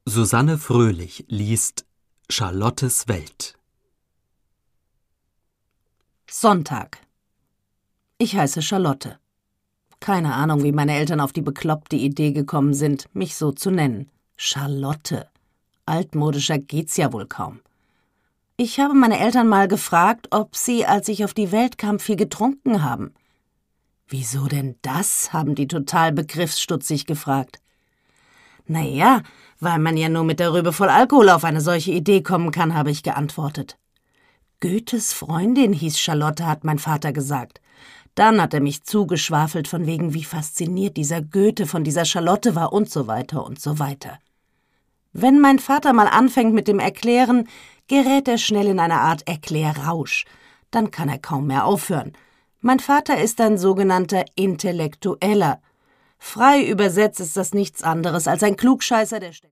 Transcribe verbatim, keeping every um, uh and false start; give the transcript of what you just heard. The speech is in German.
Susanne Fröhlich liest Charlottes Welt. Sonntag. Ich heiße Charlotte. Keine Ahnung, wie meine Eltern auf die bekloppte Idee gekommen sind, mich so zu nennen. Charlotte. Altmodischer geht's ja wohl kaum. Ich habe meine Eltern mal gefragt, ob sie, als ich auf die Welt kam, viel getrunken haben. »Wieso denn das?« haben die total begriffsstutzig gefragt. »Naja, weil man ja nur mit der Rübe voll Alkohol auf eine solche Idee kommen kann«, habe ich geantwortet. »Goethes Freundin hieß Charlotte«, hat mein Vater gesagt. Dann hat er mich zugeschwafelt von wegen, wie fasziniert dieser Goethe von dieser Charlotte war und so weiter und so weiter. Wenn mein Vater mal anfängt mit dem Erklären, gerät er schnell in eine Art Erklärrausch. Dann kann er kaum mehr aufhören. Mein Vater ist ein sogenannter Intellektueller. Frei übersetzt ist das nichts anderes als ein Klugscheißer, der